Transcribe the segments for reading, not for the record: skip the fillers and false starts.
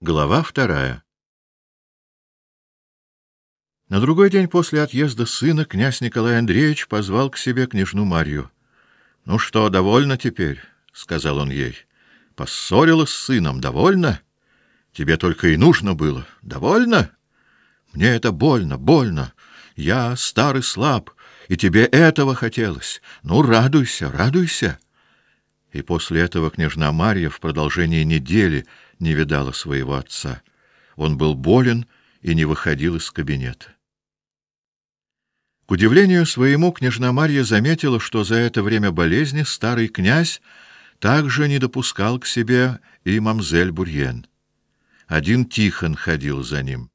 Глава 2. На другой день после отъезда сына князь Николай Андреевич позвал к себе княжну Марью. — Ну что, довольна теперь? — сказал он ей. — Поссорилась с сыном, довольна? Тебе только и нужно было. Довольна? Мне это больно, больно. Я стар и слаб, и тебе этого хотелось. Ну, радуйся, радуйся. И после этого княжна Марья в продолжении недели не видала своего отца. Он был болен и не выходил из кабинета. К удивлению своему, княжна Марья заметила, что за это время болезни старый князь также не допускал к себе и мамзель Бурьен. Один Тихон ходил за ним.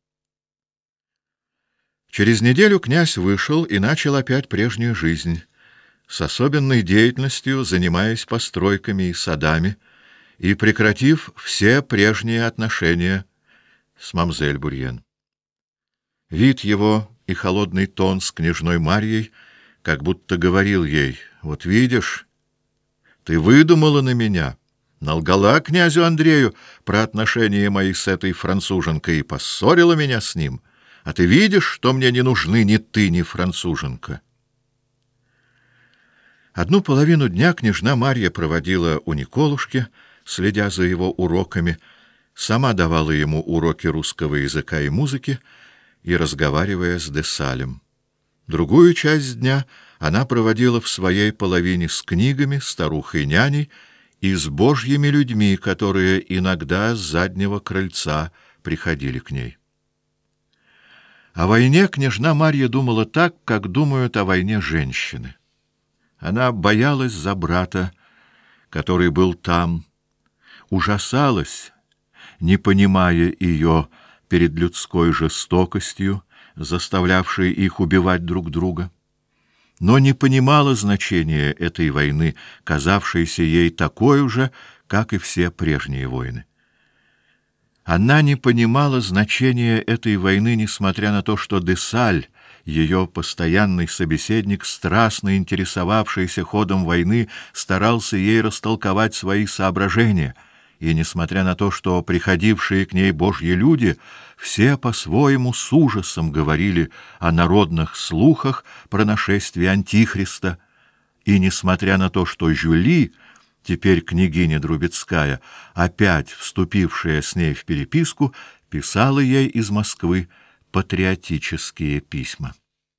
Через неделю князь вышел и начал опять прежнюю жизнь, с особенной деятельностью занимаясь постройками и садами и прекратив все прежние отношения с мамзель Бурьен. Вид его и холодный тон с княжной Марьей как будто говорил ей: «Вот видишь, ты выдумала на меня, налгала князю Андрею про отношения мои с этой француженкой и поссорила меня с ним, а ты видишь, что мне не нужны ни ты, ни француженка». Одну половину дня княжна Марья проводила у Николушки, следя за его уроками, сама давала ему уроки русского языка и музыки и разговаривая с де Салем. Другую часть дня она проводила в своей половине с книгами, старухой-няней и с божьими людьми, которые иногда с заднего крыльца приходили к ней. О войне княжна Марья думала так, как думают о войне женщины. Она боялась за брата, который был там, ужасалась, не понимая ее перед людской жестокостью, заставлявшей их убивать друг друга, но не понимала значения этой войны, казавшейся ей такой же, как и все прежние войны. Она не понимала значения этой войны, несмотря на то, что де Саль, ее постоянный собеседник, страстно интересовавшийся ходом войны, старался ей растолковать свои соображения, и несмотря на то, что приходившие к ней божьи люди все по-своему с ужасом говорили о народных слухах про нашествие Антихриста, и несмотря на то, что Жюли, теперь княгиня Друбецкая, опять вступившая с ней в переписку, писала ей из Москвы патриотические письма.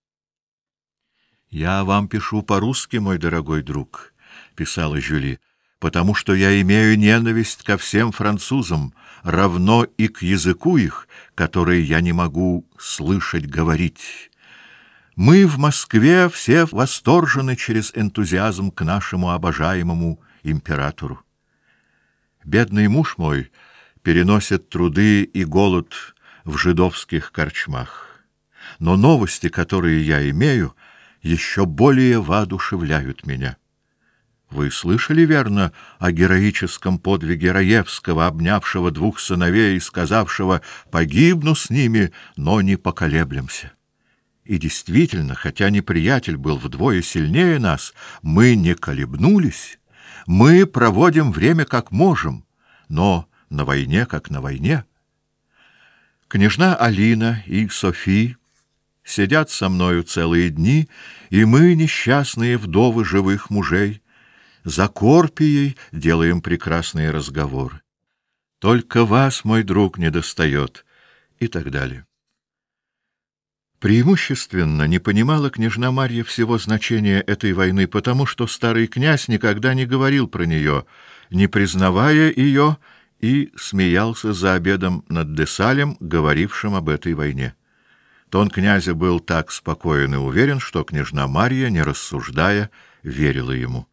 «Я вам пишу по-русски, мой дорогой друг», — писала Жюли, «потому что я имею ненависть ко всем французам, равно и к языку их, который я не могу слышать говорить. Мы в Москве все восторжены через энтузиазм к нашему обожаемому императору. Бедный муж мой переносит труды и голод в жидовских корчмах. Но новости, которые я имею, еще более воодушевляют меня. Вы слышали, верно, о героическом подвиге Раевского, обнявшего двух сыновей и сказавшего: «Погибну с ними, но не поколеблемся». И действительно, хотя неприятель был вдвое сильнее нас, мы не колебнулись, мы проводим время как можем, но на войне как на войне. Княжна Алина и Софи сидят со мною целые дни, и мы, несчастные вдовы живых мужей, за Корпией делаем прекрасные разговоры. Только вас, мой друг, недостает, и так далее. Преимущественно не понимала княжна Марья всего значения этой войны, потому что старый князь никогда не говорил про нее, не признавая ее, и смеялся за обедом над де Салем, говорившим об этой войне. Тон князя был так спокоен и уверен, что княжна Марья, не рассуждая, верила ему.